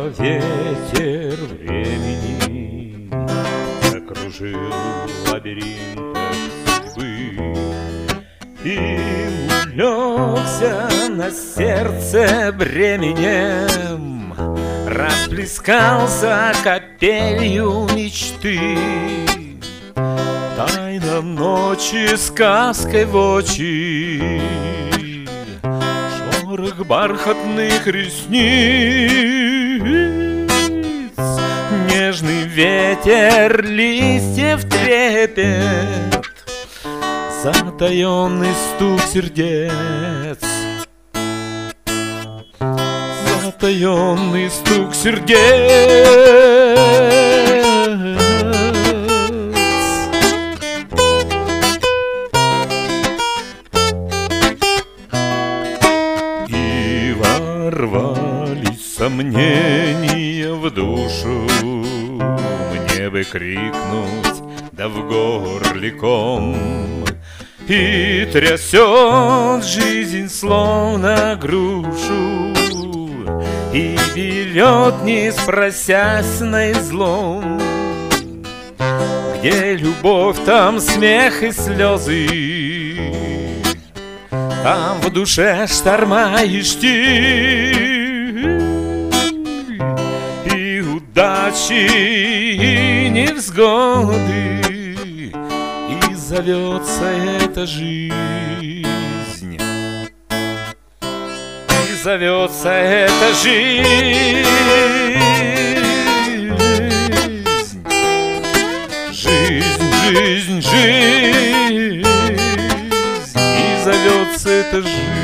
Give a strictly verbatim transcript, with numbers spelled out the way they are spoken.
ветер времени закружил в лабиринтах судьбы и улегся на сердце бременем, расплескался капелью мечты. Тайна ночи сказкой в очи, шорох бархатных ресниц, нежный ветер листьев трепет, затаенный стук сердец, затаенный стук сердец. И ворвались сомнения в душу, мне бы крикнуть, да в горле ком. И трясет жизнь словно грушу, и берет, не спросясь, на излом. Где любовь, там смех и слезы, там в душе шторма и штиль, и удачи, и невзгоды. И зовется эта жизнь, и зовется эта жизнь, жизнь, жизнь, жизнь, и зовется эта жизнь.